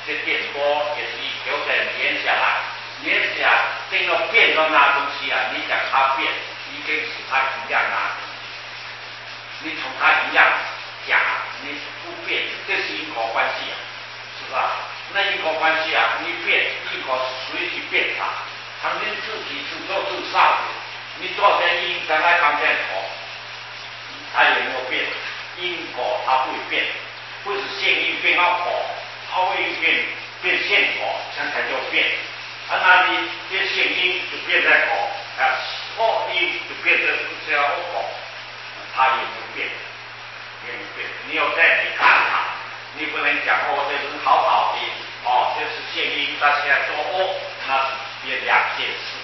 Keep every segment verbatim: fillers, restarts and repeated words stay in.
这电波也是有点连下来，连下来这个变的那东西啊，你讲它变，一定是它一样那东西。你从它一样讲，你不变，这是因果关系啊，是吧？那因果关系啊，你变，因果是随时变它。曾经自己自作自受的，你做些因，将来看见果，它有没有变？因果它不会变，不是现因变到果，后因变变现果，这样才叫变。啊，那你这现因就变在果，啊，后因就变成这样果，它也不变，也不变。你要再去看它，你不能讲哦，这是好好的，哦，这是现因，但现在做哦，那是变两件事，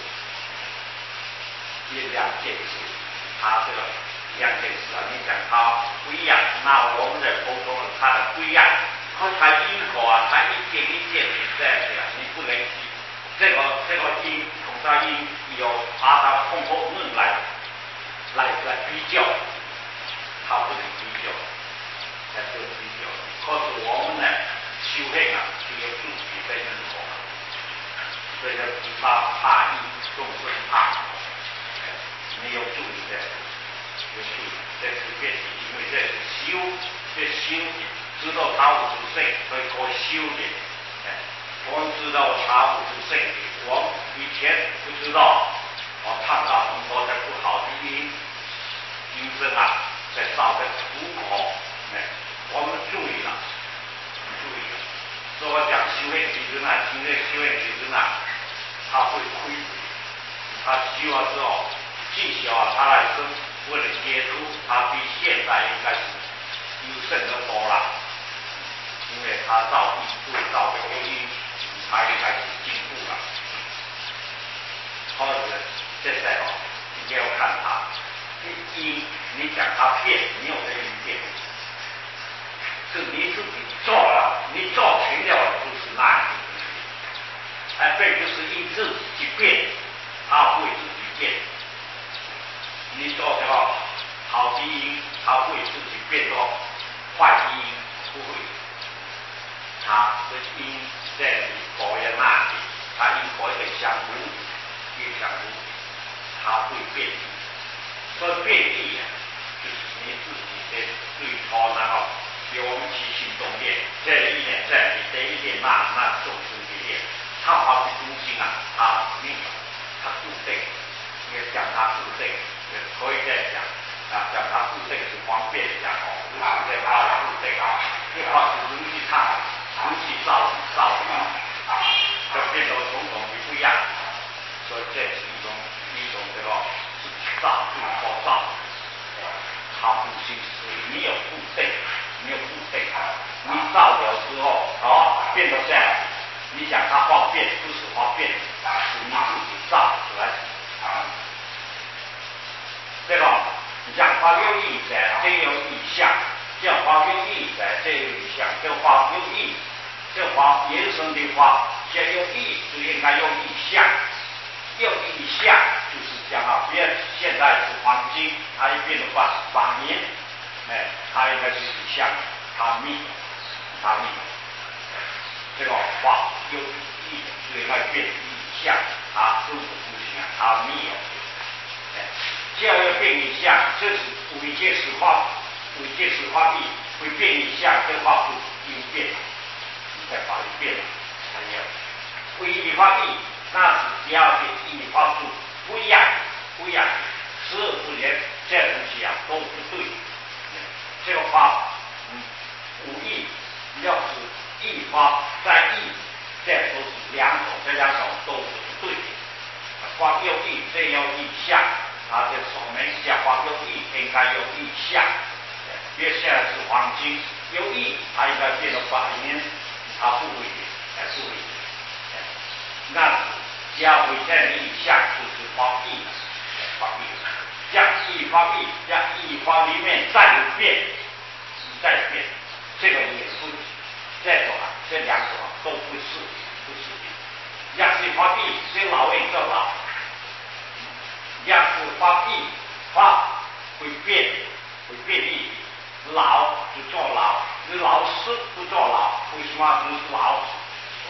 变两件事，它这个两件事啊，你讲它不一样，那我们的沟通它的不一样，它因果啊，它一件一件是这样子啊，你不能这个这个因同它因有把它通过论来来来比较，它不能比较，才不能比较。可是我们呢，修行啊，就要注意这因果，所以叫怕怕因，众生怕果，没有注意这个，有注意，这是变，因为这是修，这修的，知道他五十岁，所以可修的。我们知道他五十岁，我们以前不知道，我看到很多的不好的因，因生啊，在造的苦果，哎，我们注意了，注意了。所以我讲修炼其实呢，今天修炼其实呢，他会亏，他修了之后，技巧啊，他来生为了接触，他比现在应该是优胜得多了，因为他造地不造这个因。他也开始进步了，或者现在哦，你要看他，一你讲他变，你有这一变，是你自己做了，你做成了就是那样子，而并不是因自己去变，他会自己变。你做这个好的因，他会自己变作坏的因，不会，他的因。在你果也那里，它因果也相互，也相互，它会变异。所以变异啊，就是你自己的对错然后比我们起心动念，这一点这里，这一点那那众生的念，它好的中心啊，它没有，它固定，也讲它固定，也可以这样讲啊，讲它固定是方便讲哦，不是在它的固定啊，这话是容易看。容易造造因，就变成种种的不一样，所以这是一种一种这个自己造自己所造，它不是没有固定，没有固定，你造了之后，哦，变成这样，你想它方便不是方便，是你自己造出来。这个你像花有意者，这有意象。这花有意者，这有意象，这花有意，这花延伸的花，先有意就应该有意象，有意象就是讲啊，别现在是黄金，它一变的话是八年，哎，它应该是意象，它密，它密，这个花有意就应该变意象，它都是不行，它密有，哎，这样要变意象，这是伪界实化。伪界实化力会变一下，这话不应变，你再把它变了，才有。伪理化力，那是只要是异化数不一样，不一样，十二不连，这东西啊都不对。这个话，嗯，无意，要是异化在异，这都是两种，这两种都是不对的。光有意，这有意象，它的说明下光有意应该有意象。别现在是黄金，有意它应该变成白银，它不会的，哎，不会的，哎，那是只要会这样的意象，就是黄意，黄意，将意黄意，将意黄里面再有变，再变，这个也是这种啊，这两种啊都不是，不是的。要是黄意，这老人叫老，要是黄意，黄会变，会变异。老就坐牢，你老师不坐牢，为什么你老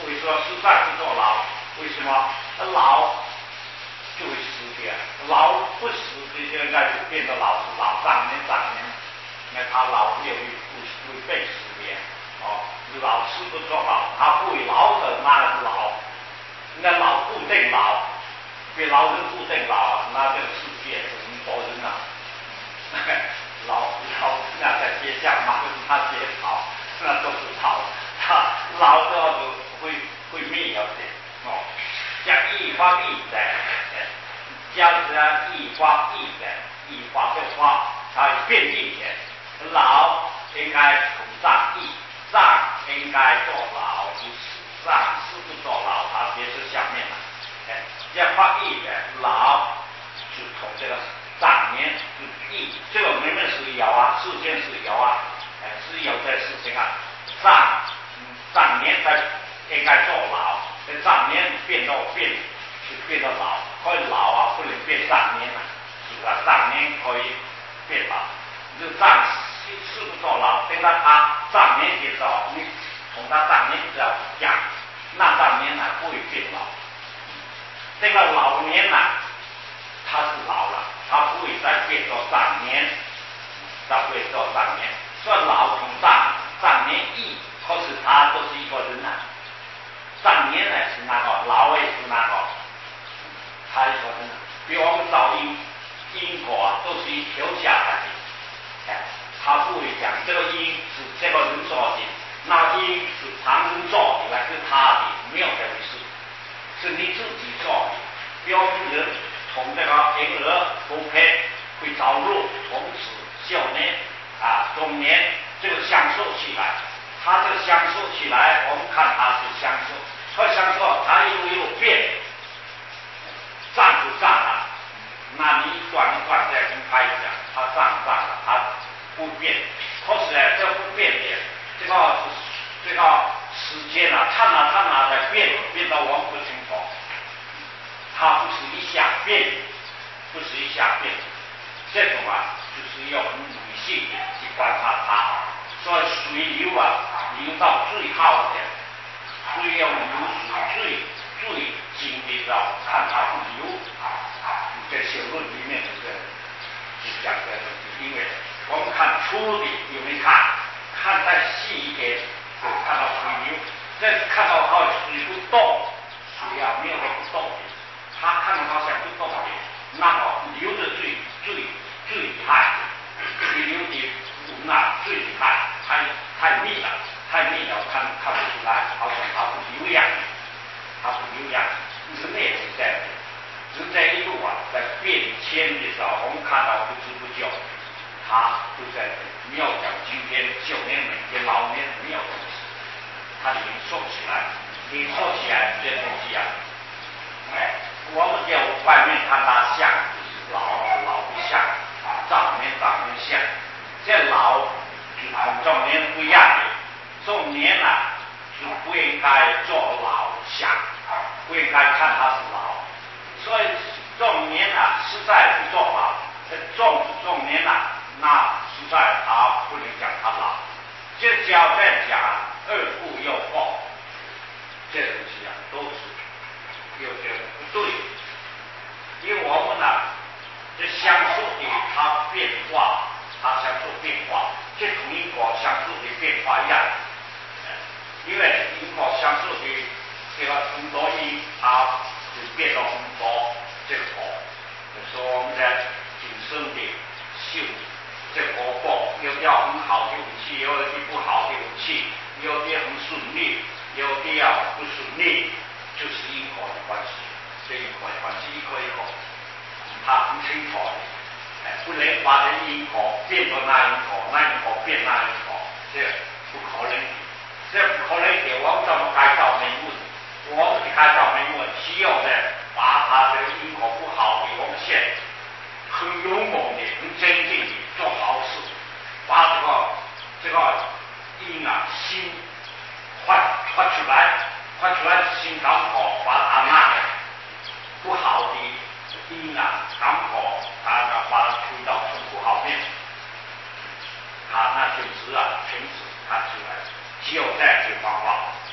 为什么实在不坐牢？为什么？牢就会死掉，牢不死的就应该就变得老老长年长年，那他老也会不会被死掉哦。老是不坐牢，他不会老的那是老，那老固定老，给老人固定老，那这个世界很多人啊，老老那在街上嘛，就是他结草，那都是草，他老的就会会灭掉的哦。像一花一在，叫这一花一在，一花的花，它变异的，老应该从上一。上应该坐牢，就是上是不坐牢，它也是下面了。哎，要发义的牢，就从这个上面就义，这个明明是有啊，事件是有啊，哎，是有这事情啊。上上面在应该坐牢，这上面变到变就变到牢，可以牢啊，不能变上面啊，是吧？上面可以变牢，就上。是不坐牢，等到他上面的时候，你从他上面只要讲，那上面呢不会变老。等到老年呢，他是老了，他不会再变做上年，他不会做上年。所以老从上上年易，可是他都是一个人啊。上年呢是那个，老也是那个，他一个人。比如我们找因因果啊，都是一条下来的，哎。他不会讲这个因是这个人做的，那因是旁人做的，那是他的，没有这回事，是你自己做的。比如人从这个婴儿不配会着陆，从此少年啊中年这个享受起来，他这个享受起来，我们看他是享受，他享受他一路一路变，站就站了，那你转一转再分开一下，他站站了，他。不变，可是呢，这不变的，这个这个时间啊，刹那刹那在变，变到我们不清楚。它不是一下变，不是一下变，这种啊，就是要很理性去观察它。所以水流啊，流到最好的，水要流水最最紧的时候，看它不流。在《小论》里面这个就讲这个，因为。我们看粗的有没有看？看再细一点，就看到水流。这看到它水不动，水啊没有不动的，他看到它像不动的，那么流的最最最厉害，水流的龙啊最厉害，太太密了，太密了，看看不出来，好像它不流样，它不流样。人也是这样的，人在一路啊在变迁的时候，我们看到不知不觉。他就在没有讲今天九年每天老年没有东西，他零售起来，零售起来这东西啊，哎，我们在外面看他像就是老老的像，早年早年像，这老就跟中年不一样的，中年啊就不应该做老像，不应该看他是老，所以中年啊实在不做老，中中年啊。那实在他不能讲他老，这只要再讲二故又惑，这东西啊都是有点不对，因为我们呢、啊，这相受的它变化，它相受变化，这同因果相受的变化一样，因为因果相受的这个很多因，它就变到很多这个果，就是我们在今生的修。这果报有的很好的武器，有的不好的武器，有的很顺利，有的要不顺利，就是因果的关系。这因果的关系一个一个，他很清楚的，哎，不能把这因果变作那因果，那因果变那因果，这不可能的，这不可能的。我们怎么改造人物？我们的改造人物需要的把他这个因果不好的，我们现很勇猛的、很坚定的。做好事，把这个这个因啊心发发出来，发出来心刚好把它那个不好的因啊刚好它把它推到很不好面，它那停止啊停止它出来，只有这样的方法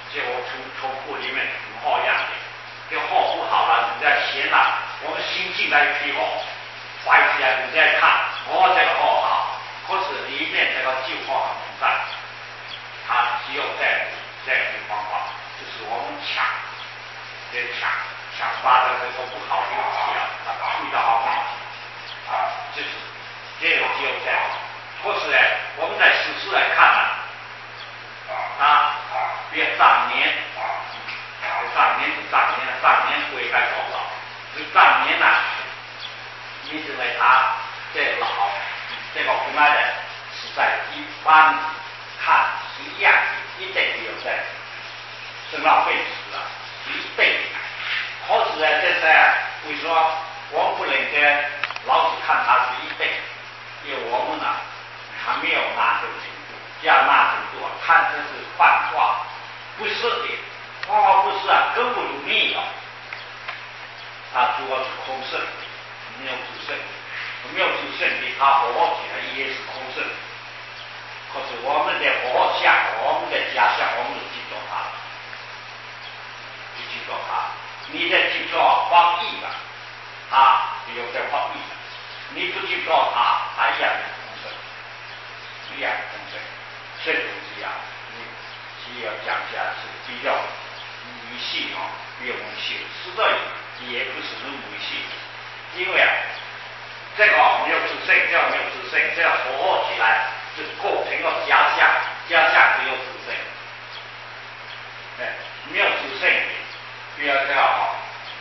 结果从从库里面很好样的，这货不好了，人家闲了，我们新进来一批货，坏起来人家看，哦这个货好，可是里面这个旧货很不赞，他只有这样这样的方法，就是我们抢，这抢抢发的这个不好的东西啊，遇到好问题啊，就是这个只有这样。可是呢，我们在实施来看呢，啊，别当年，当年是当年，当年不应该多少，是当年呢，你认为他这老这个回来的是在一般看是一样的，一定没有在生老病死啊，一定。可是呢，这是为什么我们不能够老是看他是一定？因为我们呢。还没有那个程度，要那程度，看这是幻化，不是的，幻化不是啊，根本就没有。他主要是空性，没有自性，没有自性的，他活起来也是空性。可是我们的活相，我们的假象，我们就记住它，就记住它。你在记住放逸了，他有在放逸了；你不记住他，他一样的空性。一样东西，这种这样，你只要讲下是比较迷信啊，比较迷信，实在也不是很迷信，因为啊，这个没有自信，这样没有自信，这样活活起来，就构成了假象，假象只有自信，哎，没有自信，不要这样啊，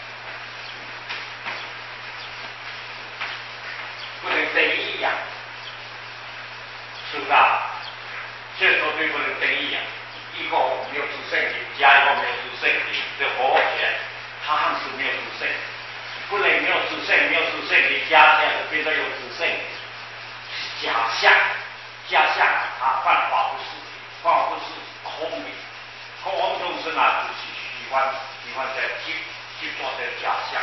不能等一样。是不是啊？这时候对不能定义啊，一个没有自信的，加一个没有自信的，这活起来，他还是没有自信，不能没有自信，没有自信的加起来变得有自信，是假象，假象它幻化不是，幻化不是空的，可我们众生啊，就是喜欢喜欢在去去做这假象，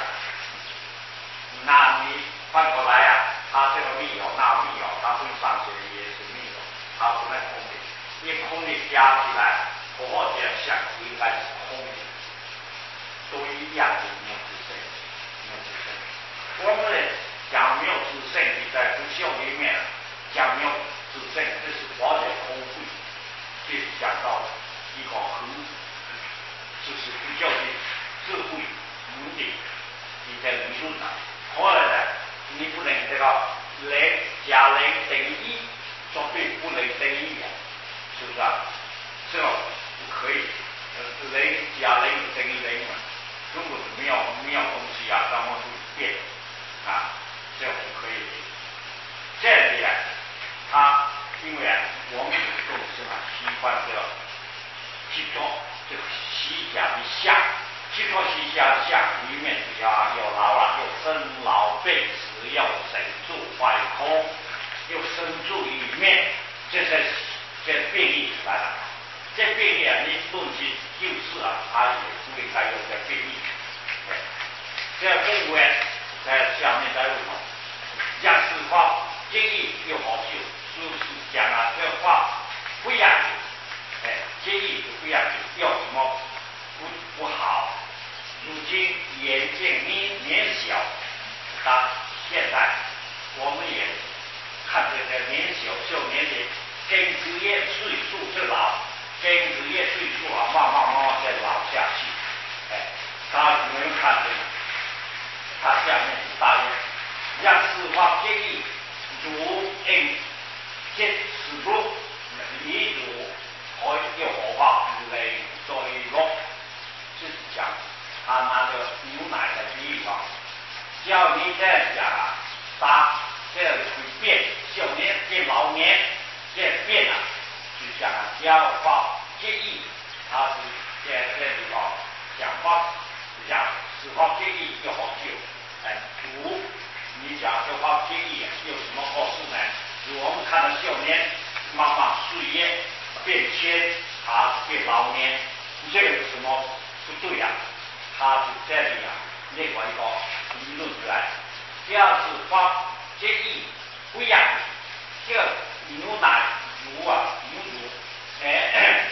那你反过来啊，他这个密有，那密有，他会上学也是。它不能空的，因为空的加起来，活活这样想应该是空的，都一样的没有自信，没有自信。我们呢讲没有自信的，在不孝里面讲没有自信，这是佛的空慧，这是讲到一个很，就是不孝的智慧目的，你在理论上。后来呢，你不能这个人加人等于。绝对不能等于人，是不是啊？这个不可以，人加人等于人嘛，根本没有没有东西啊，咱们去变啊，这不可以。这样子啊，他因为啊，我们众生啊，喜欢这个执着这个西家的相，执着西家的相里面是要有老了，有生老病死，有神住坏空。又生住里面，这才这变异出来了。这变异啊，你东西就是啊，它也不应该有这变异。这公务员在下面在问我，讲实话，建议又好修，就是讲啊，这话不一样的，哎，建议不一样的，有什么不不好？如今眼见年年小，啊，现在我们也。看这个年小小年龄，跟职业岁数这老，跟职业岁数啊，慢慢慢慢在老下去。哎，大家没有看见？它下面是大约让四方建议如应即此路，例如可以合法来做一个，就是讲他拿着牛奶的比喻啊，叫你这样讲啊，打。这样会变，小年变老年，这样变了，就讲啊，教法建议，他是在这里头讲法，讲司法建议要好救，哎，如你讲这法建议有什么好处呢？如我们看到小年慢慢岁月变迁，他变老年，这个有什么不对呀、啊？他是这里啊，另外一个理论出来，第二是法。建议不一样，这个牛奶乳啊，牛乳，哎，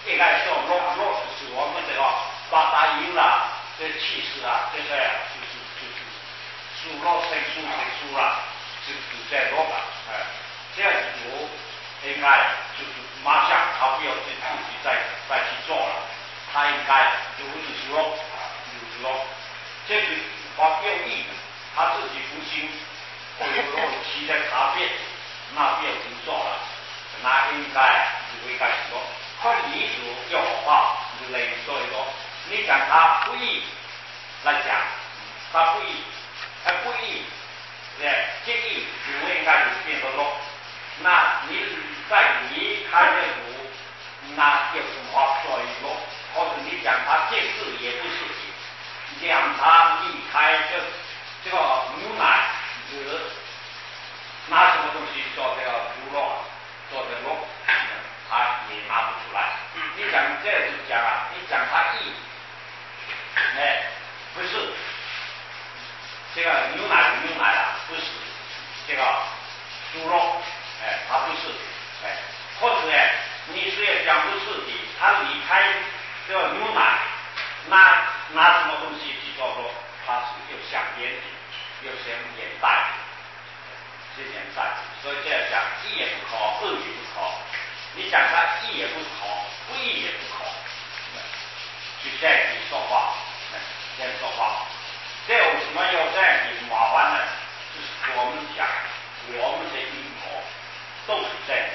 应该说落落就是我们这个八大音啦，这气势啊，这个就是就是数落成数成数啦，就就在落了，哎，这样子读应该就是马上他不要去自己再再去做了，他应该就不是说就是说这句话有意，他自己不行，或者说其他差别，那不要去做了，那应该就应该说。他艺术要好话，就类说一说，你讲他不义来讲，他不义，他不义，对，这义就应该就变成咯。那你在离开这路，那有什么话说一说？或者你讲他这事也不是的，让他离开这这个牛奶是拿什么东西做这个猪肉，做这个肉？他也拿不出来。你讲这就讲啊，你讲他义，哎，不是这个牛奶是牛奶啊，不是这个猪肉，哎，他不是，哎，或者哎，你虽然讲不是的，他离开这个牛奶，拿拿什么东西去做做？他是有香烟的，有香烟袋，是烟袋，所以这样讲义也不可，恶也不可。你讲他义也不可，不义也不可，就这样子说话，这样说话。这为什么要这样子麻烦呢？就是我们讲，我们的因果都是这样子。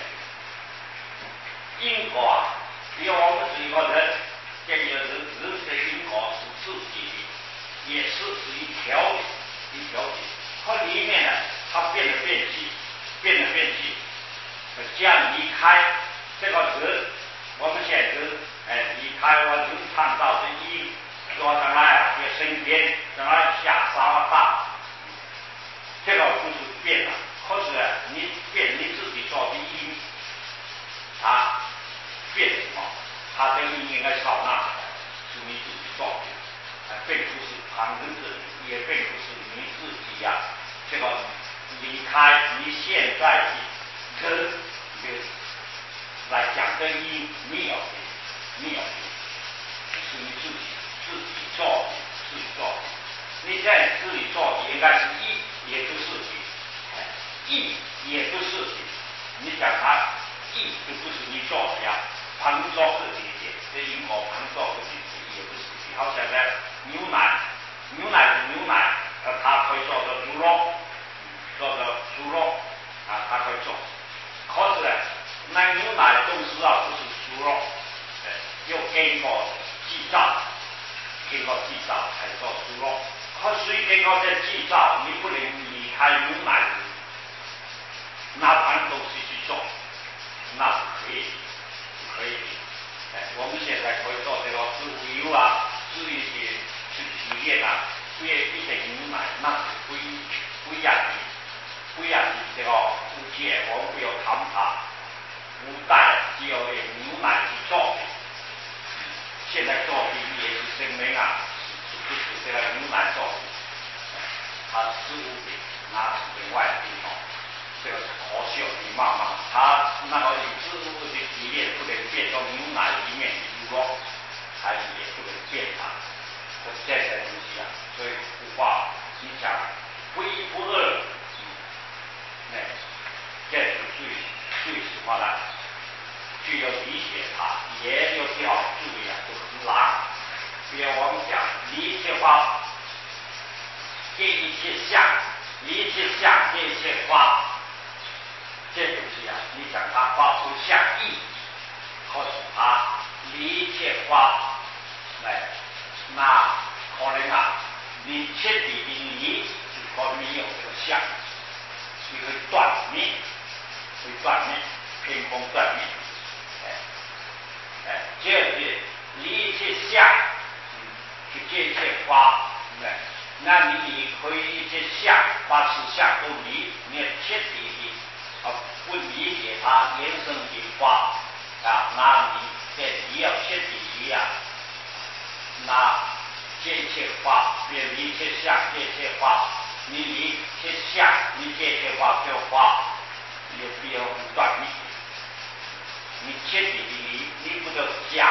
因果啊，比如我们是一个人，这个人人的因果是自己的，也是是一条的，一条的。它里面呢，它变得变细，变得变细。这样离开这个人，我们现在是哎离开我人创造的因，说将来啊也升天，将来下沙大，这个不是变了，可是你变你自己做的因，它变什么？它的因应该少纳，是你自己做的，并不是旁人的，也并不是你自己呀、啊。这个离开你现在的人。来讲的因没有的，没有的，是你自己自己做的，自己做的。你在自己做的应该是义，也不是的；义也不是的。你讲他义就不是你做的呀，旁做自己的，这因果旁做自己的也不是的。好像呢，牛奶，牛奶是牛奶，呃，它可以做成猪肉，做成猪肉啊，它可以做。可是呢，那牛奶都是啊，不是猪肉，哎，要经过制造，经过制造才做猪肉。可是经过这制造，你不能离开牛奶，拿盘东西去做，那是可以，可以的。哎，我们现在可以做这个植物油啊，植一些去提炼啊，变一点牛奶，那是不一不一样的。不一样的这个物件，我们不要谈它，古代只有用牛奶去做的，现在做的也是证明啊，是不是这个牛奶做的，它是植物的，那是另外的地方，这个是可笑的妈妈，它那个植物的提炼不能变成牛奶里面的猪肉，它也不能变它，这些东西啊，所以古话你讲不一不二。哎，这是最最什么呢？具有理解它，也有要注意啊，就很难。比如我们讲一切花，这一切相，一切相，这一切花，这东西啊，你讲它花不像意，可是它一切花，哎，那可能啊，你彻底的理就可能没有这个相。你会断灭，会断灭，凭空断灭，哎哎，这是一切相，嗯，就这一切花，哎，那你离可以一切相，把此相都离，你要彻底的啊不理解它原生的花啊，那你这你要彻底离啊，那这一切花，别一切相，这一切花。你离切相，你这些话叫话，有必要断灭。你彻底的离，你不得假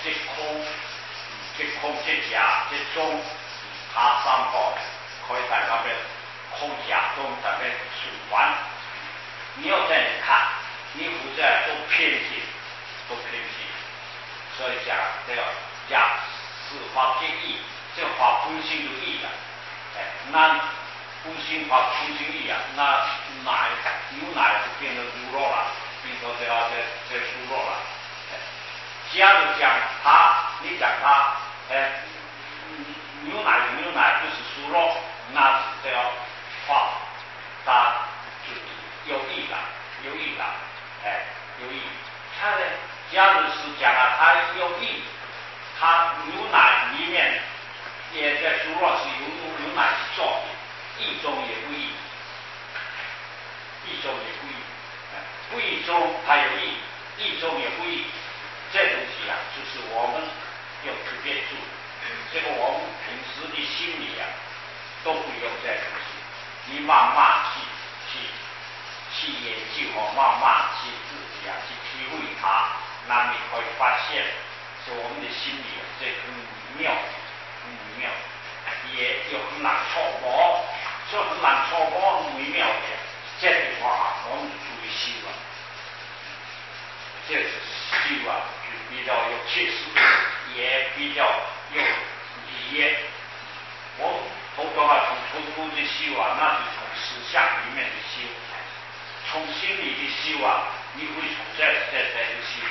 这空，这空这假这中，它三个可以在那边空假中那边循环。你要这样看，你不再都偏激，都偏激。所以讲这个讲四化皆义，这个化空心就义了。哎，那空心化空心义啊，那奶牛奶就变成猪肉了，变成这个这这猪肉了。哎，假如讲它，你讲它，哎，牛奶牛奶就是猪肉，那是这个化，它就有益了，有益了，哎，有益。它呢，假如是讲啊，它有益，它牛奶里面也在猪肉是由牛奶去做的，益中也不益，益中也不益，不益中它有益，益中也不益，这东西啊，就是我们要特别注意。这个我们平时的心理啊，都不用这东西，你慢慢去去去研究和慢慢去自己啊去体会它，那你会发现，是我们的心理啊，这很妙，很妙，也有很难触摸，说很难触摸很微妙的，这句话我们注意修啊，这是修啊，就比较有切实，也比较有理念。我们头头啊，从头头的修啊，那是从思想里面的修。从心理的修啊，你会从这这这个修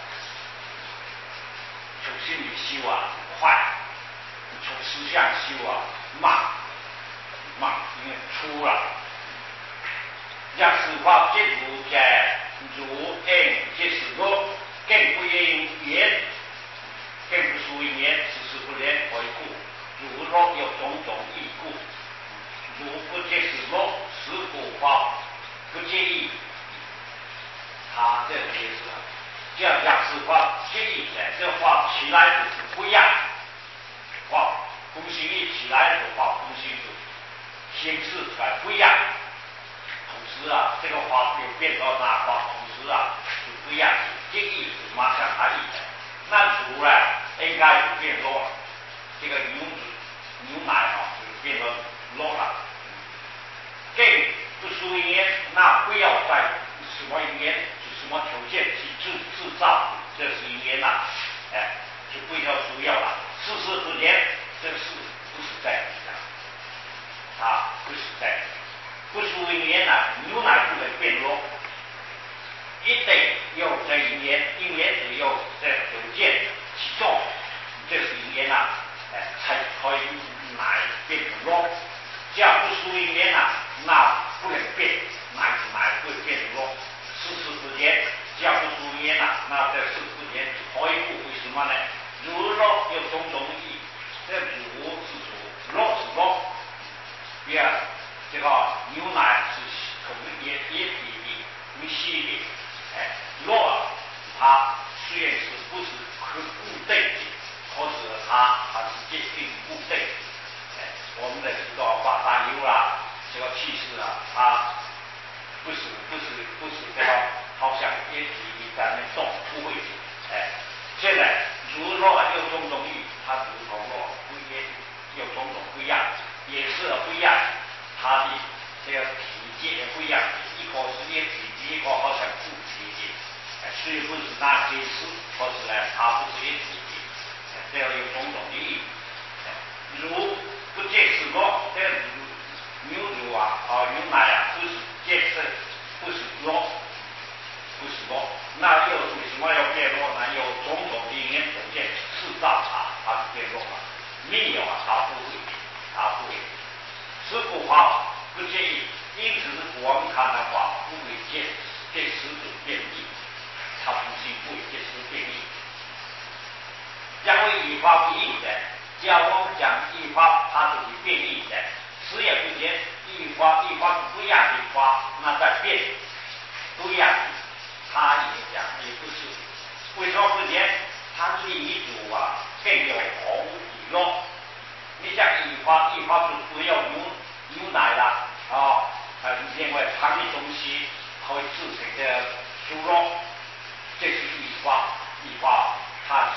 从心理修啊快，从思想修啊慢慢，因为粗了。让四化皆如在如应皆是恶，更不应言，更不属于言，此事不连为故。如若有种种异故，如不皆是恶，是故化不介意，他这个意思，这样讲是话介意的，这话起来就是不一样，话空心一起来的话，空心就形式出来不一样。同时啊，这个话又变到那话，同时啊就不一样，介意是马上他意的，那主呢应该就变弱了，这个牛牛奶啊就变成弱了，更不属于言，那不要在什么言是什么条件去制制造，这是言呐、啊，哎，就不要需要了。事事不言，这是不是在的？啊，不是在的。不属于言呐，牛奶不能变弱，一定要在言，因言只有这个条件去做，这是言呐、啊，哎，才可以奶变成弱。这样不属于言呐，那不能变，奶奶会变弱。事事不言，这样不属于言呐，那这事不言可以不？为什么呢？如若有种种意，这如是主，若是若。第二，这个牛奶是从液液体的无稀的，哎，若它虽然是不是可固定的，可是它它是决定固定的。哎，我们的知道八大油啦，这个气势啊，它不是不是不是这个好像液体的在那动不会的，哎，现在如若有种种意，它如同若不也有种种不一样，颜色不一样，它的这个体积也不一样，一个是液体的，一个好像固体的，哎，虽不是那些事，可是呢，它不是液体的，哎，这样有种种的意义。如不解释弱，这个牛乳啊，啊牛奶啊，不是解释，不是弱，不是弱，那又为什么要变弱呢？有种种的因条件制造它，它是变弱了。没有啊，它不会，它不会。是不好，不介意，因此我们看的话，不会解解释就变异，它不是不会解释变异。将为以法为义的，只要我们讲义法，它就是变异的，死也不变，义法义法是不一样的法，那在变，不一样的，它也讲也不是，为什么不变？它是一组啊，更有红以肉。你像义法，义法是不要牛牛奶啦，啊，呃，另外旁的东西可以制成的猪肉，这是义法，义法它制成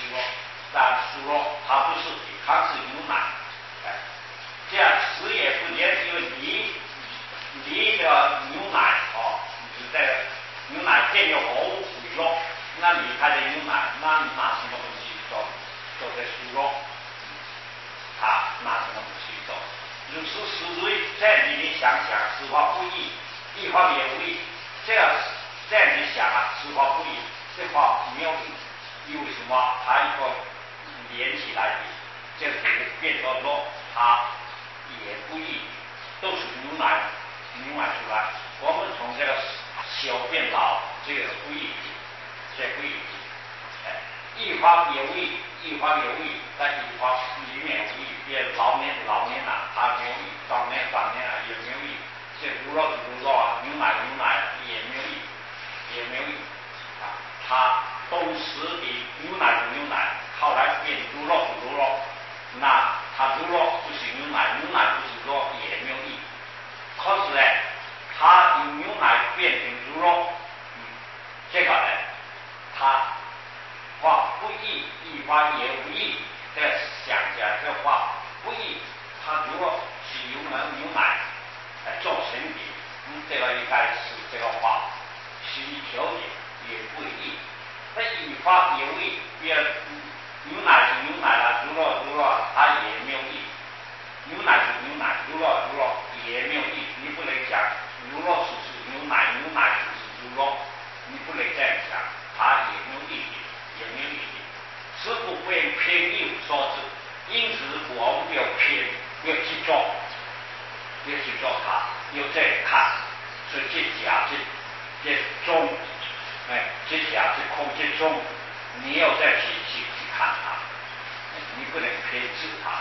虚弱，但虚弱它不是它是牛奶，哎，这样食也不见，因为你你的牛奶哦，你这个牛奶变有活物肥肉，那你开的牛奶，那你拿什么东西做做的虚弱？他拿什么东西做？如是思维，在你你想想，实话不易，一方有利，这样这样你想啊，实话不易，这话没有意，为什么？它一个连起来的，这个变成肉，它也不易，都是牛奶牛奶出来。我们从这个小变老，这个不易，这不易。哎，一方有益，一方有益，在一方里面有益。也老年老年啊，他没有益；早年早年啊，也没有益。这猪肉是猪肉啊，牛奶牛奶也没有益，也没有益啊。它东食的牛奶是牛奶，后来变猪肉是猪肉，那它猪肉不是牛奶，牛奶不是猪肉，也没有益。可是呢，它由牛奶变成猪肉，嗯，这个呢，它话不义，一方也无义。这想想这话不义，它如果是由牛奶来做成的，嗯，这个应该是这个话是一条的，也不义。那一方有义，别牛奶是牛奶了，猪肉猪肉，它也没有义。牛奶是牛奶，猪肉猪肉也没有义。你不能讲牛肉是是牛奶，牛奶是是猪肉，你不能这样讲，它也没有义的。也没有意义，是不会偏义所致，因此我们要偏，要去做，要去做它，要这样看，所以这假这这中，哎，这假这空这中，你要再去去去看它，你不能偏执它。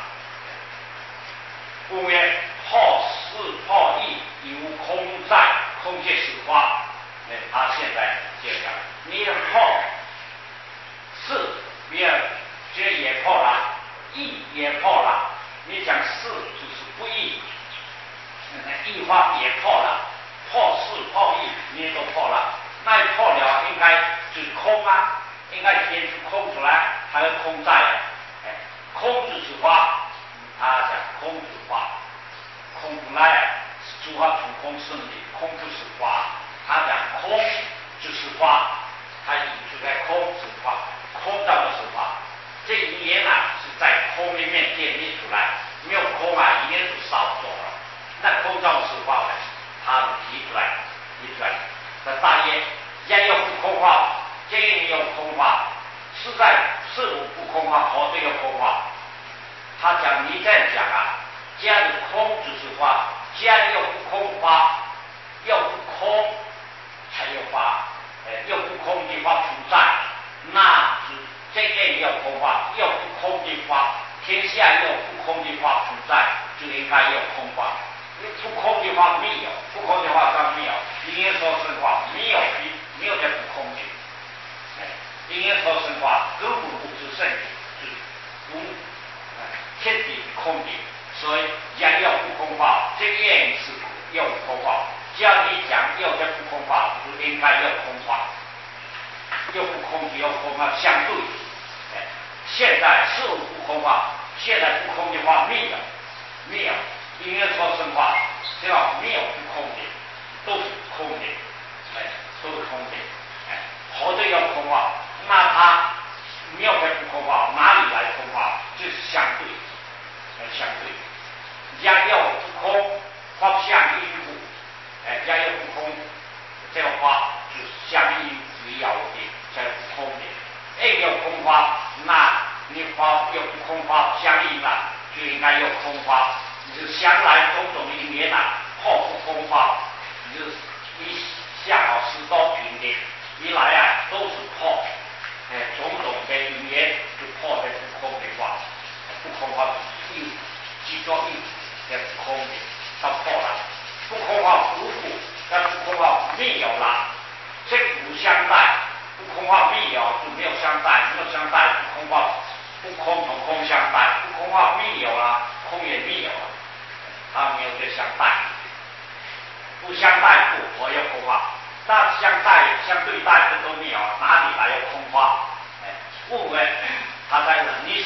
故曰：好事好义，有空在，空即是花。哎，他现在这样，你的好。是，比尔这也破了，义也破了。你讲是就是不义，义法也破了，破是破义你都破了，那破了应该就是空啊，应该先出空出来，还有空在啊，哎，空就是法，他讲空就是法，空不来啊，诸法从空生的，空不是法，他讲空就是法，他引出来空是法。空到的是法，这语言啊是在空里面建立出来，没有空啊，语言就少走了。那空到是法呢，它提出来，提出来。那大业，也有不空法，这也有空法，实在是无不空法，何这有空法？他讲你这样讲啊，这样的空就是法，这样又不空法，又不空才有法，呃，又不空的法存在。那是这个有空法，有不空的法，天下有不空的法存在，就应该有空法。不空的话没有，不空的话当然没有。因缘所生法没有的，没有这不空的。哎，因缘所生法根本不是圣的，是无天地空的，所以讲要不空法，这个也是要不空法。只要你讲要这不空法，就应该要空法。又不空的又空法相对，哎，现在事物不空法，现在不空的话没有，没有，因缘所生法，这个没有不空的，都是空的，哎，都是空的，哎，何的要空法？那它没有这不空法，哪里来空法？就是相对，哎，相对，家要不空，法相应故，哎，家要不空，这个话就是相应只要的。才不空的，硬有空法，那你法有不空法相应了，就应该有空法。你就向来种种的因缘啊，破不空法，你就一向好是多平的，一来啊都是破，哎，种种的因缘就破的不空的法，不空法是一即作一，也不空的，它破了，不空法无故，但不空法没有了，这不相待。不空话没有就没有相待，没有相待不空话，不空同空相待，不空话没有了，空也没有了，它没有这相待，不相待不没有空话，但相待相对待的都没有，哪里来有空话？哎，物为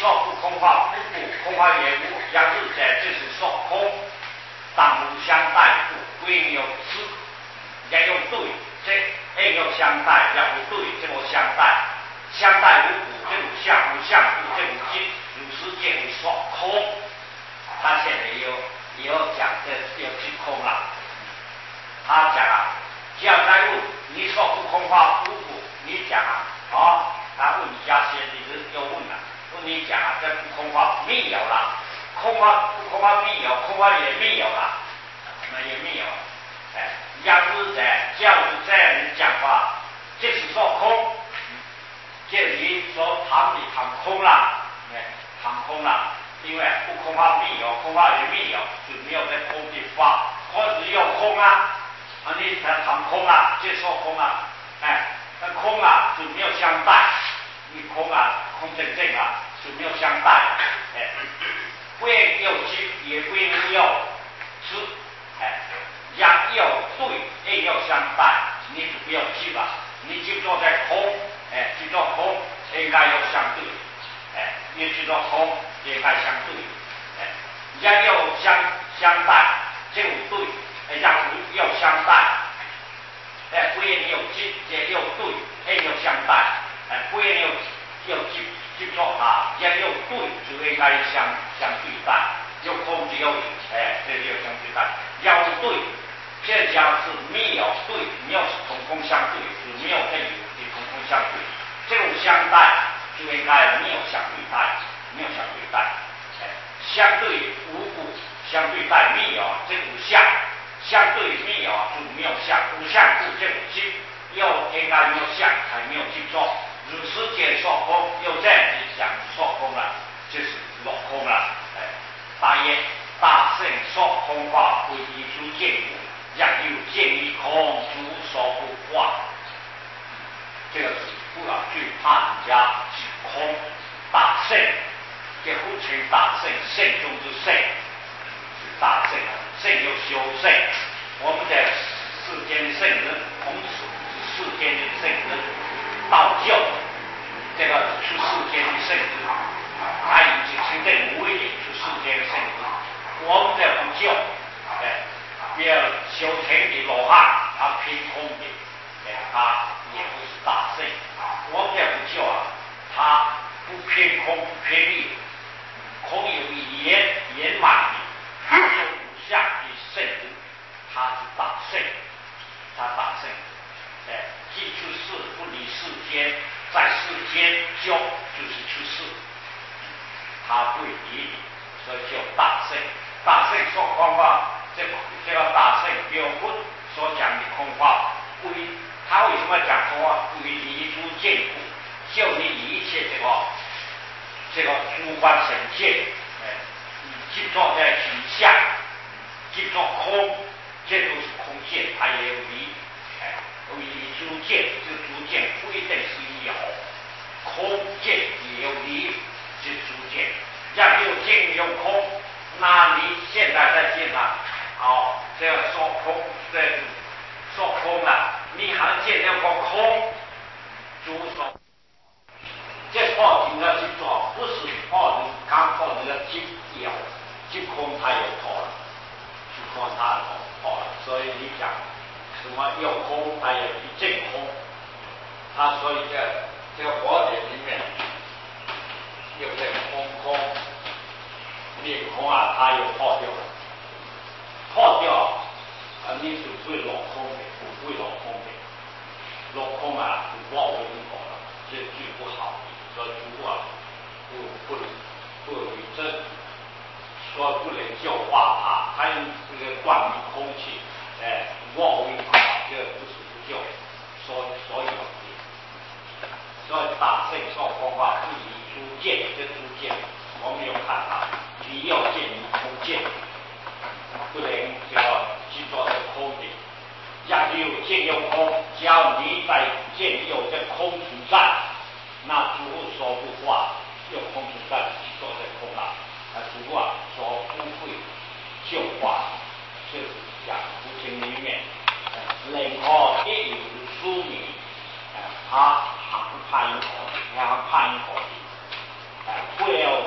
说不空话无故，空话也无，也是在这是说空，当无相待故，归有知，也有对，这也有相待，也有对，这个相待，相待无故，这无相，无相故，这无今，如是见为说空。他现在又也要讲这要去空了。他讲啊，只要再问你说不空话无故，你讲啊，哦，他问家先你是又问了，问你讲啊，这不空话没有了，空话不空话没有，空话也没有了，那也没有，哎，要是在只要是这样的讲话，即是说空，这里说谈你谈空了，哎，谈空了。因为不空话没有，空话也没有，就没有在空地发，或只有空啊，啊你才谈空啊，就说空啊，哎，那空啊就没有相待，你空啊，空正正啊，就没有相待，哎，不愿有知，也不愿有知，哎，也有对，也有相待，你就不要记了，你记住在空，哎，记住空，应该有相对，哎，你记住空。也该相对，哎，也有相相待，这有对，哎，也有相待，哎，不也有记，也有对，也有相待，哎，不也有有记记住它，也有对，就应该相相对待，有空就有哎，这就有相对待，要对，这家是没有对，没有同空相对，是没有跟有的同空相对，这种相待就应该没有相对待。没有相对待，哎，相对无故，相对待没有，这无相，相对没有就没有相，无相故这无心，要应该没有相才没有执着，如是见说空，又这样子讲说空了，就是落空了，哎，大业大圣说空话归依诸见故，也有见于空诸说不话，这个是不要惧怕人家是空大圣。这呼称大圣，圣中之圣，是大圣，圣有修圣。我们在世间的圣人，孔子是世间的圣人，道教这个出世间的圣人，他已经称在无为出世间的圣人。我们在佛教，哎，要修成的罗汉，他偏空的，哎，他也不是大圣。我们在佛教啊，他不偏空，不偏力。空有圆圆满的，有无相的圣人，他是大圣，他大圣，哎，既出世不离世间，在世间教就是出世，他不离，所以叫大圣。大圣说空话，这这个大圣标本所讲的空话，归他为什么讲空话？归离诸见故，就你一切这个。这个诸观神界，哎，执着在形象，执着空，这都是空见，它也有离，哎，有离诸见，这个诸见不一定是有，空见也有离，是诸见，要有见有空，那你现在在见上，哦，这样说空，这说空了，你还见了个空，诸说。这泡你要去做，不是泡你刚泡你要去有，去空它有泡了，去空它有泡了，所以你讲什么有空，它也去证空，它所以这这个佛典里面有这空空，灭空啊，它有泡掉了，泡掉啊，你是不会落空的，不会落空的，落空啊，就忘为空了，这句不好。说主啊，不不不与真，说不能教化他，他用这个断灭空气，哎，妄为法，这不是不教，说所有的，所以大圣说空话不以诸见，这诸见我们要看它，你要见于空见，不能这个去做这空的，也有见有空，只要你在见有这空存在。那诸说不话，有空存在，说在空啊，啊诸啊说不会就话，就是讲无情里面，任何一有书名，啊，他还不怕一口，还怕一口，啊，不要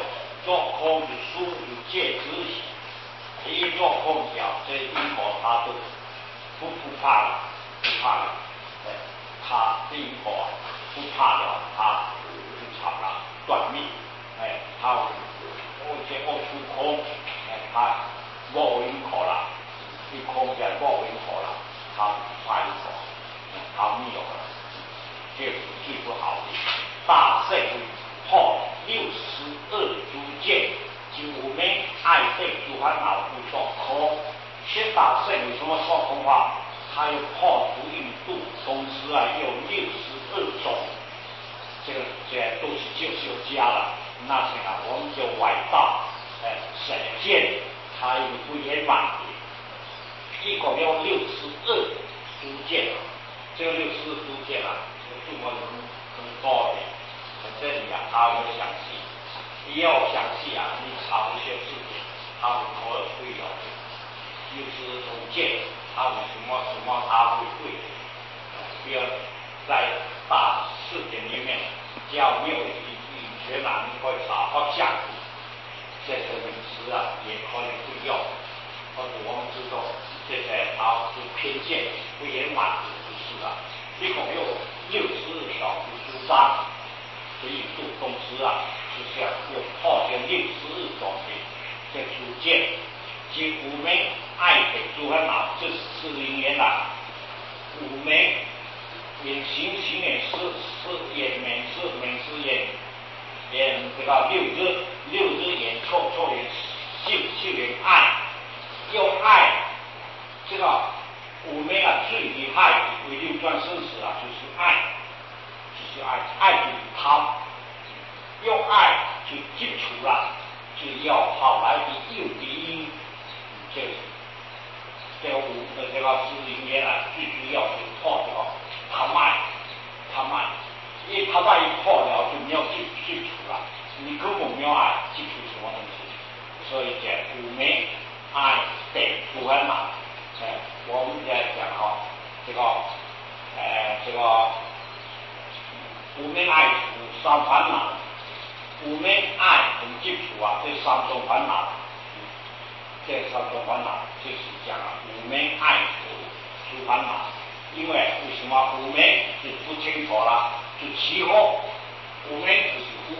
做空就书有戒之喜，一做空角，这因果他都不不怕了，不怕了，哎，他这因果啊不怕了，他就长了断命，哎，他我这我出空，哎，他我因果了，一空在我因果了，他怕因果，他没有了，这是最不好的。大圣破六十二诸戒，就我们爱对诸烦恼不做空。学大圣有什么说空法？他有破除印度，同时啊有六十二种，这个这都是就修家了。那些啊，我们就外道，哎，神见，他有不圆满的，一共有六十二诸戒。这个六十二诸戒啊，这个中国人很多的。这里啊，他有详细，你要详细啊，你查一些字典，他们可会有的。就是总结，他为什么什么他会会的？比如在大字典里面，只要没有语语学难，你可以查到下句，这些名词啊，也可以会用。或者我们知道这些他是偏见不圆满的知识啊，一共有六十二条的书章。这印度公司啊，就是要有破解六十二种的这诸戒，即我们爱的诸烦恼，这是四零年来，我们眼行行眼识识眼men识men识眼眼这个六日六日眼错错眼嗅嗅眼爱，又爱这个我们啊最厉害的为六转生死啊，就是爱。就是爱爱就他，要爱就基础了，就要好来的诱的因，这这个五的这个字里面啊，最主要是破这个他卖他卖，因为他卖一破了就没有基基础了，你根本没有爱基础什么东西，所以讲五没爱得不烦恼，哎，我们在讲哈这个呃这个。我们爱除三烦恼，我们爱很基础啊，这三种烦恼，这三种烦恼就是讲啊，我们爱除除烦恼，因为为什么我们就不清楚了？就起火，我们就是火，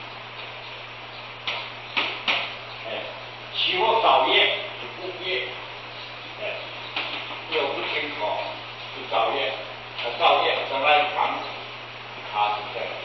哎，起火造业就不业，哎，又不清楚就造业，造业将来防止。他是这样，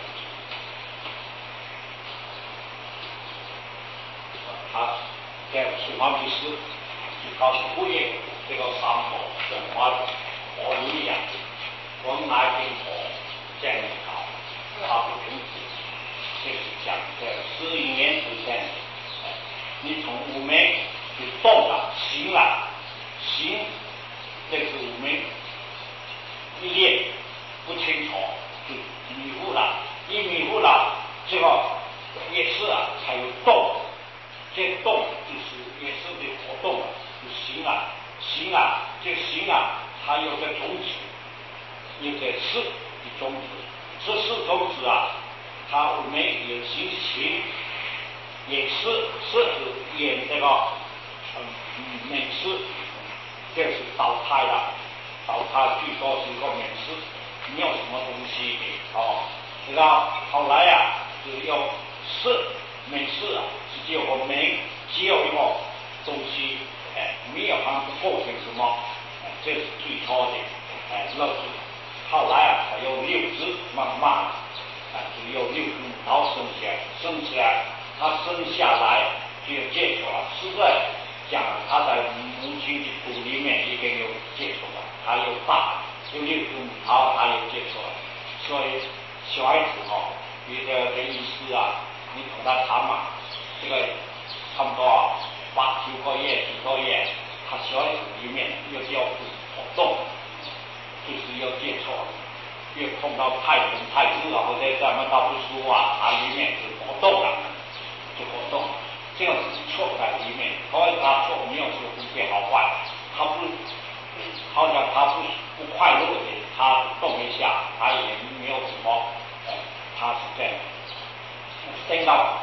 他在书房之师，就告诉物业这个山坡像花火炉一样，我们拿一根火这样搞，它不停止，就是讲这十一年之前，你从五门就动了，行了，行，这是五门一列不清楚。就迷糊了，一迷糊了，这个也是啊，才有动，这动就是也是的活动，就行啊，行啊，这行啊，它有个种子，有个识的种子，这是种子啊，它我们有行行，也是是指演这个嗯美食，这是倒胎了，倒胎据说是一个美食。没有什么东西的哦，这个后来啊，就要是美事啊，只有我们只有一个东西，哎，没有它构成什么，哎，这是最初的，哎，那是后来啊，才有六只慢慢啊，只有六根毛生下来，生起来，它生下来就有接触了，实在讲它在母亲的肚里面已经有接触了，它有大。有六根毛，他有接触了，所以小孩子哦，你的的意思啊，你同他谈嘛，这个差不多啊，八九个月、几个月，他小孩子里面又要活动，就是要接触，越碰到太冷太热啊，或者咱们到不舒服啊，它里面就活动了，就活动，这样子错在里面，所以他错没有说不变好坏，他不。好像他不不快乐的，他动一下，他也没有什么，呃、他是这样，升到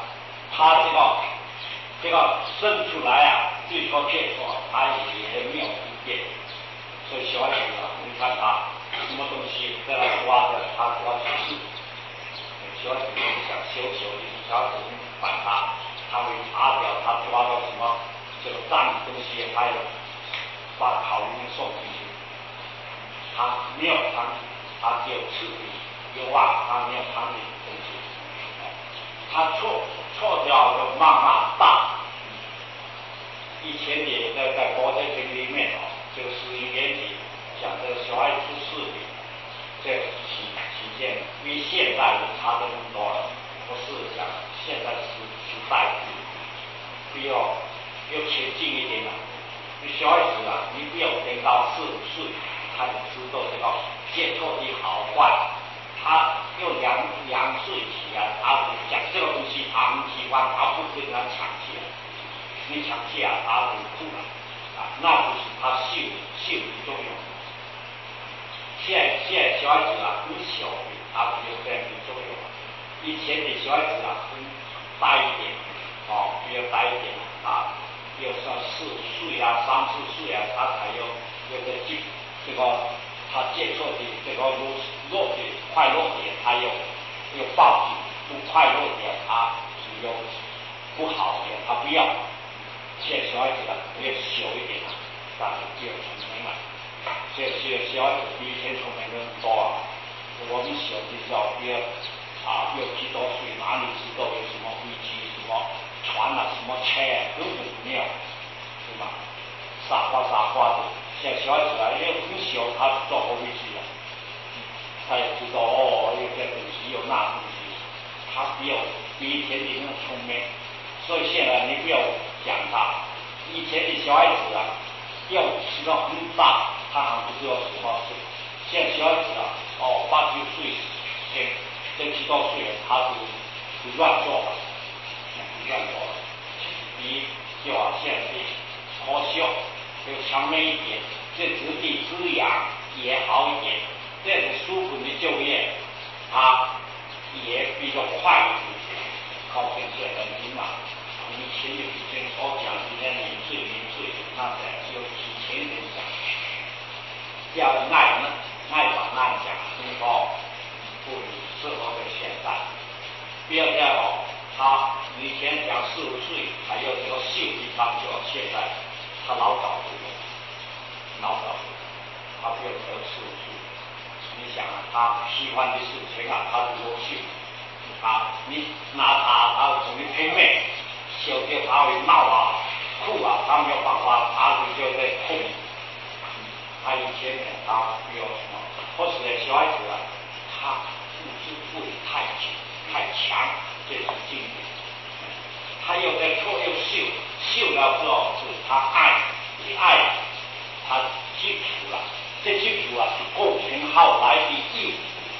他这个这个生出来啊，对说结果他也没有意见，所以小孩子啊，你看他什么东西在那抓着，他抓去试。小孩子想修修的，小孩子反他，他会查表，他抓到什么这个脏的东西，他有把考里面送进去。他没有汤，他只有吃的，有啊，他没有汤的东西。他错错掉就慢慢大。以前的在在国家经里面哦，这个十一年级讲这个小孩出事的这个期期间，比现在的差的很多了。不是讲现在时时代比较要前进一点了。你小孩子啊，你不要等到四五岁才知道这个接触的好坏。他又两两岁起啊，他讲这个东西他很喜欢，他不跟他抢去了。你抢去啊，他很酷了啊，那就是他嗅嗅的作用。现在现在小孩子啊很小的，他没有这样的作用。以前的小孩子啊很大一点，哦，比较大一点啊，比如说四岁啊、三四岁啊，他才有有个这这个他接触的这个弱弱的快乐点，他有有报警不快乐点，他有不好的他不要。现在小孩子啊比较小一点啊，但是比较聪明了。现在现在小孩子比以前聪明很多啊。我们小的时候比较啊，有几多岁哪里知道有什么飞机、什么船啊、什么车根本没有，对吧？傻瓜傻瓜的。现在小孩子啊，因为很小，他坐过飞机了，他也知道哦，有这东西，有那东西，他比较比以前的那种聪明。所以现在你不要讲他，以前的小孩子啊，要吃到很大，他还不知道什么事。现在小孩子啊，哦，八九岁前。这几多岁了，他就不乱做了，不乱做了。比就好像是好笑，就强烈一点，这质地滋养也好一点，这种舒服的就业，他也比较快一点。靠近现在很难，以前就以前所讲的那零岁零岁，那在有几千人讲，要爱呢，爱把那讲很高。不适合的现在，不要这样哦。他以前讲四五岁，还有这个秀的他就现在他老早就有，老早就有，他不要得四五岁。你想啊，他喜欢的事情啊，他就有秀啊。你拿他，他同你拼命，小的他会闹啊、哭啊，他没有办法，他就就在痛。他以前呢，他没有什么，或是小孩子啊。他物质不会太强，太强，这是经典。他又在错又秀，秀了之后是他爱，一爱他记住了，这记住啊是构成后来的义，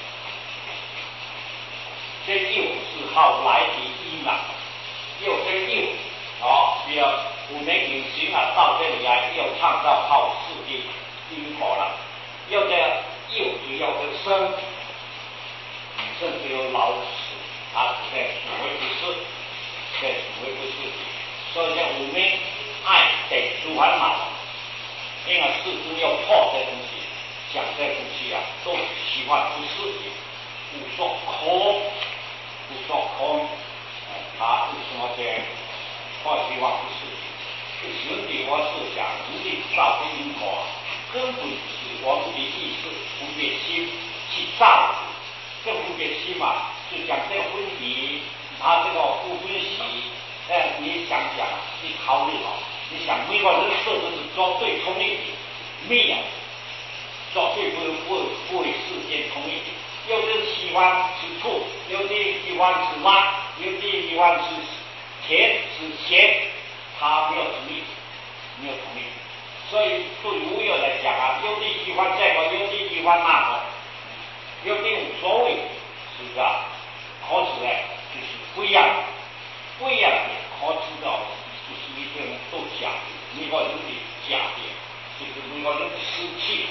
这义是后来的因啊，又这义哦，比如我们有形啊到这里来又创造后世的因果了，又这义就要这生。甚至有老死，他是在所谓不是，在所谓不是。所以讲我们爱得除烦恼，因为世尊要破这东西，讲这东西啊，都希望不是的，不说空，不说空，他为什么讲破希望不是的？人的我是讲人的造的因果，根本是我们的意识分别心去造。这分别心嘛，就讲这个分别，他这个不分析，哎，你想想，你考虑好，你想每个人设置是做对同一的，没有做对不不不为世间同一的，有的喜欢吃醋，有的喜欢吃辣，有的喜欢吃甜吃咸，他没有同意，没有同意。所以对无有来讲啊，有的喜欢这个，有的喜欢那个。有的无所谓，是不是啊？可是呢，就是不一样，不一样的，可知道就是一个人都假的，每个人的假的，就是每个人的湿气。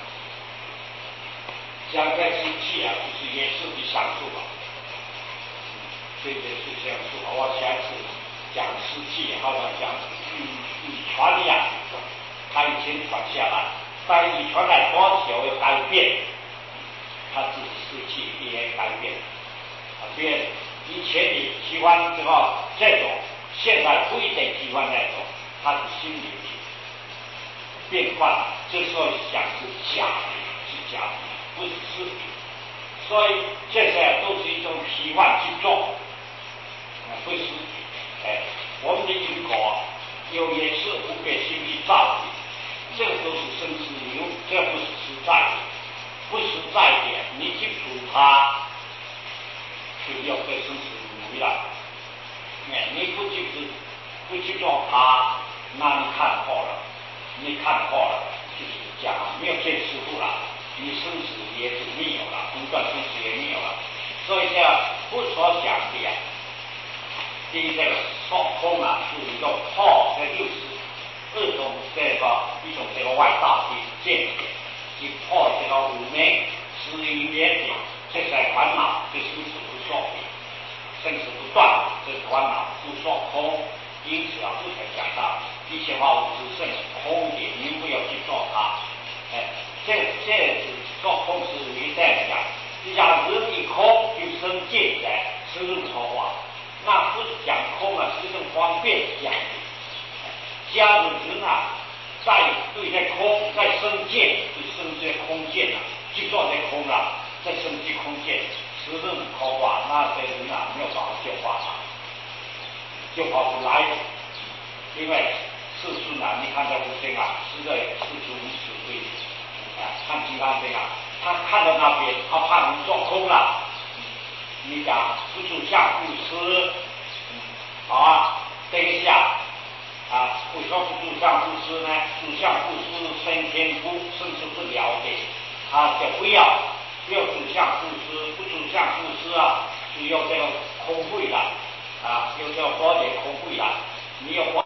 讲这湿气啊，就是也是的享受吧。 这件事情是我下次讲实际，好像讲以以传一样，它已经传下来，但以传来多久有改变，它自己实际也改变。啊，所以以前你喜欢这个这种，现在不一定喜欢那种，它是心理变换了。这时候想是假的，是假的，不是实体。所以这些都是一种习惯去做，不是实体。哎，我们的因果有也是不给心力造的，这个都是生死流，这不是实在的，不实在的，你去补它，就要被生死流了。哎，你不去不去做它，那你看破了，你看破了就是讲没有见师傅了，你生死也就没有了，不断生死也没有了。所以这不所讲的呀。第一，这个说空啊，是一个破的六识；二种这个一种这个外道的见解，去破这个五名十因缘的这些烦恼，这生死不说的，生死不断，这烦恼不说空。因此啊，不才讲到一切万物之圣空的，您不要去做它。哎，这这是做空是你这样讲，你讲人一空就生见在，是任何话。那不是讲空啊，是一种方便讲的。假如人啊，在对这空在生见，就生这空见啊，去做这空啊，在生这空见，是任何话，那些人啊没有办法救化他，救化不来的。因为世尊啊，你看这部经啊，是在世尊指挥啊，看金刚经啊，他看到那边，他怕你做空了。你讲不住相布施，嗯，好啊，等一下啊，为什么不住相布施呢？住相布施生天不生死不了的，他就不要不要住相布施，不住相布施啊，就要这个空慧了啊，有这个佛的空慧了，你要